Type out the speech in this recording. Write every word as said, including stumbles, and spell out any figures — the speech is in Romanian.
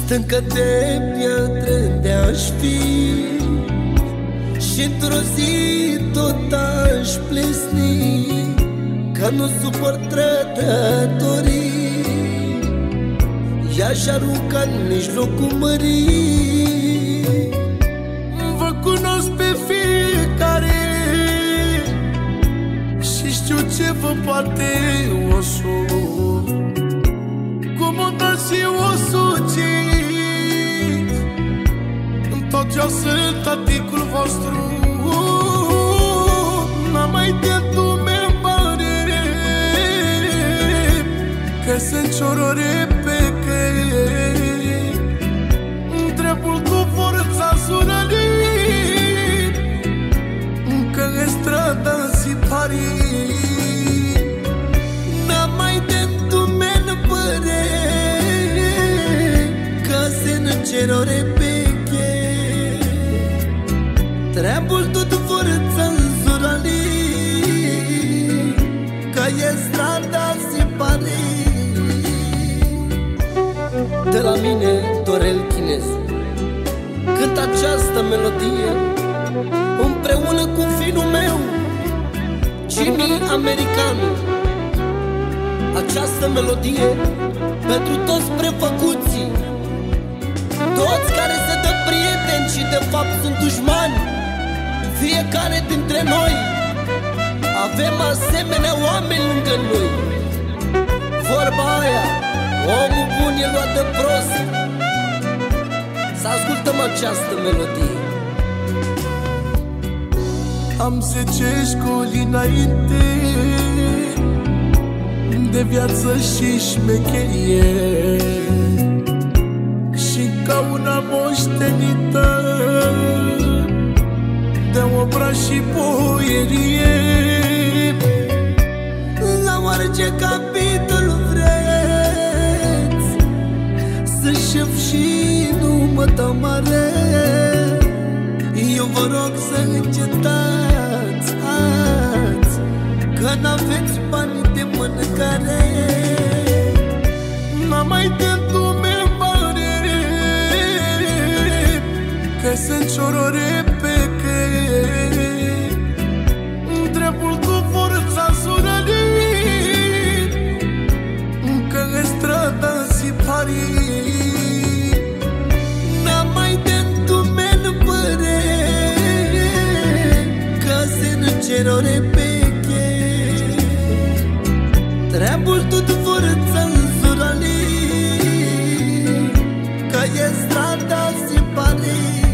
stâncă de piatră de-aș fi, și într-o zi tot aș plesni, că nu suport trădătorii. I-aș arunca în mijlocul mării. Vă cunosc pe fiecare și știu ce vă poate osul, cum o dați și o suciți. În tot eu sunt taticul vostru, n-am mai de dumembare, că sunt ciorore pe căi, întrebul cu forța surălit, că e strada si pari. N-am mai de dumembare, că sunt ciorore pe trebul tot forța înzurali, că e strada si pari. De la mine, Dorel Chinezu, cânt această melodie împreună cu finul meu, Jimmy Americanu. Această melodie pentru toți prefăcuții, toți care se dă prieteni și de fapt sunt dușmani. Fiecare dintre noi avem asemenea oameni lângă noi. Vorba aia, omul bun e luat de prost. Să ascultăm această melodie. Am zece școli înainte de viață și șmecherie, și ca una moștenită de obra și poerie, la orice capitol vreți să șef și nu mă dă mare. Eu vă rog să încetați azi, că n-aveți bani de mâncare. N-am mai de dumembare, că sunt ciorore pe căi, întrebul cu forța surălit, că e strada si pari. N-am mai de dumembare, că sunt ciorore pe căi, trebul tot forța înzurali, că e strada si pari.